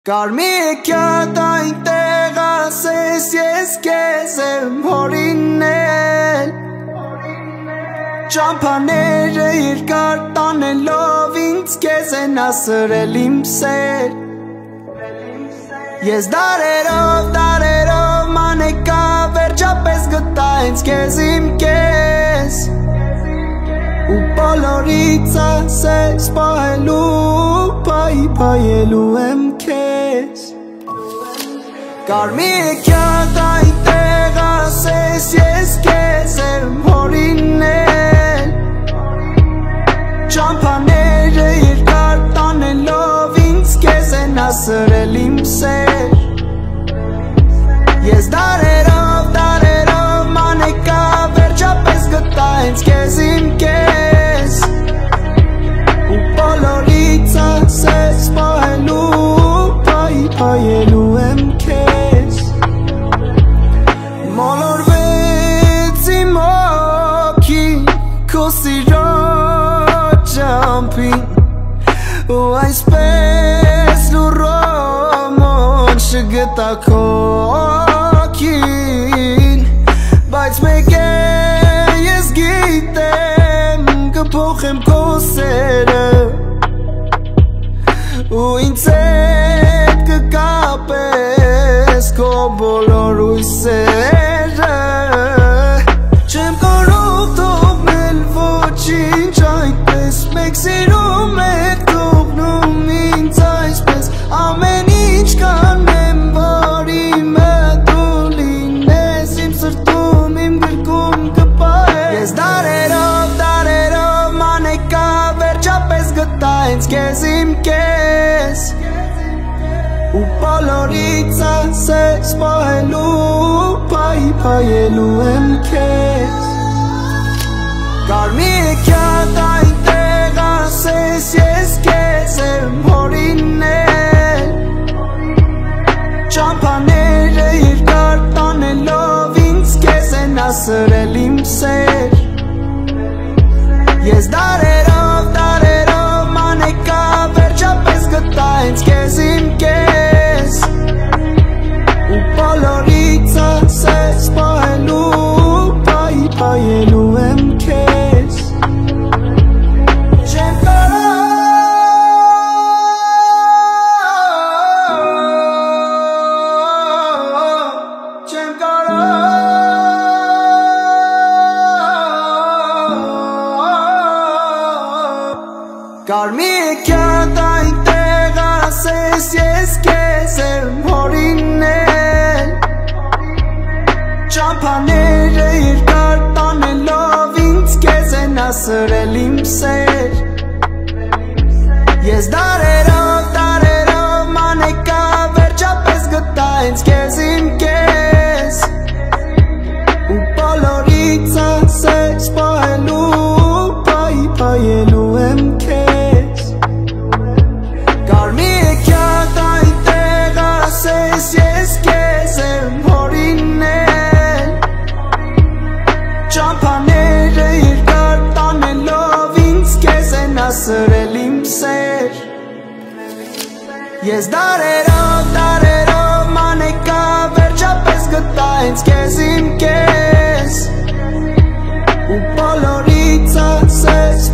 Կարմիրքյատա ինտեղ ասես ես կեզ եմ հորինել Ճամփաները երկար տանելով ինձ կեզ են ասրել իմ սեր Ես դարերով մանեկա վերջապես գտա ինձ կեզ իմ կեզ Ու բոլորից ասես պահելու Պայելու եմ քեզ Կարմիրքյատա ինտեղ ասես ես կեզ եմ հորինել Ճամփաները երկար տանելով ինձ կեզ են ասրել իմ սեր Ես դարերով մանեկա վերջապես գտա ինձ կեզ իմ կեզ Ու բոլորից ասես պահելու եմ քեզ Մոլորվեց իմ օքին քո սիրո ճամփին Ու այսպես լուրոմոն չգտա քո օքին Բայց մեկ է ես գիտեմ կփոխեմ քո սերը Ու ինձ հետ կկապես քո բոլոր ույսերը Չեմ կարող թողնել ոչինչ այդպես Մեկ սիրում եք թողնում ինձ այսպես Ամեն ինչ կանեմ, որ իմը դու լինես Իմ սրտում, իմ գրկում կպահես Ես դարերով մանեկա վերջապես գտա ինձ կեզ իմ կեզ Ու բոլորից ասես պահելու եմ քեզ Կարմիրքյատա ինտեղ ասես ես կեզ եմ հորինել Ճամփաները երկար տանելով ինձ կեզ են ասրել իմ սեր Ես դարերով մանեկա վերջապես գտա ինձ կեզ իմ կեզ Ու բոլորից ասես պահելու եմ քեզ Չեմ Կարմիրքյատա ինտեղ ասես ես կեզ եմ հորինել Ճամփաները երկար տանելով ինձ կեզ են ասրել իմ սեր Ես դարերով մանեկա վերջապես գտա ինձ կեզ իմ կեզ Ու բոլորից ասես պահելու եմ քեզ Կարմիրքյատա ինտեղ ասես ես կեզ եմ հորինել Ճամփաները երկար տանելով ինձ կեզ են ասրել իմ սեր Ես դարերով մանեկա վերջապես գտա ինձ կեզ իմ կեզ Ու բոլորից ասես